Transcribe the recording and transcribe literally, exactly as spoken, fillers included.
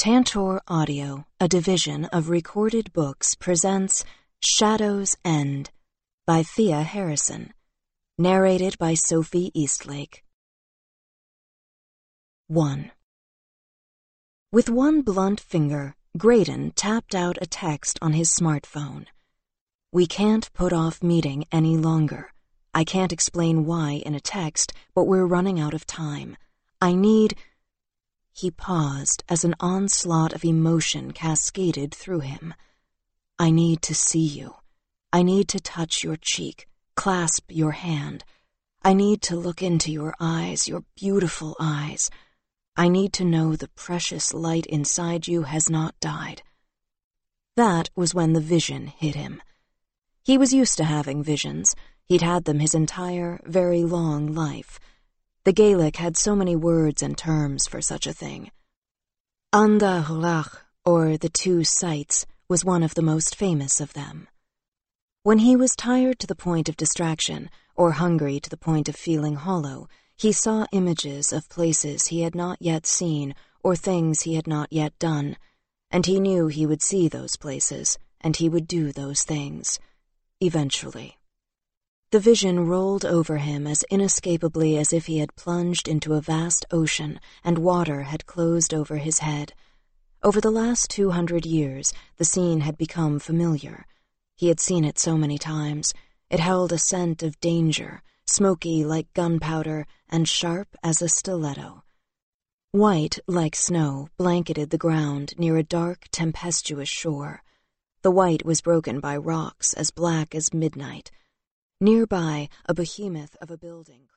Tantor Audio, a division of Recorded Books, presents Shadow's End by Thea Harrison, narrated by Sophie Eastlake. one. With one blunt finger, Graydon tapped out a text on his smartphone. We can't put off meeting any longer. I can't explain why in a text, but we're running out of time. I need... He paused as an onslaught of emotion cascaded through him. I need to see you. I need to touch your cheek, clasp your hand. I need to look into your eyes, your beautiful eyes. I need to know the precious light inside you has not died. That was when the vision hit him. He was used to having visions. He'd had them his entire, very long life. The Gaelic had so many words and terms for such a thing. Anda Hulach, or the Two Sights, was one of the most famous of them. When he was tired to the point of distraction, or hungry to the point of feeling hollow, he saw images of places he had not yet seen or things he had not yet done, and he knew he would see those places, and he would do those things, eventually. The vision rolled over him as inescapably as if he had plunged into a vast ocean and water had closed over his head. Over the last two hundred years, the scene had become familiar. He had seen it so many times. It held a scent of danger, smoky like gunpowder and sharp as a stiletto. White, like snow, blanketed the ground near a dark, tempestuous shore. The white was broken by rocks as black as midnight. Nearby, a behemoth of a building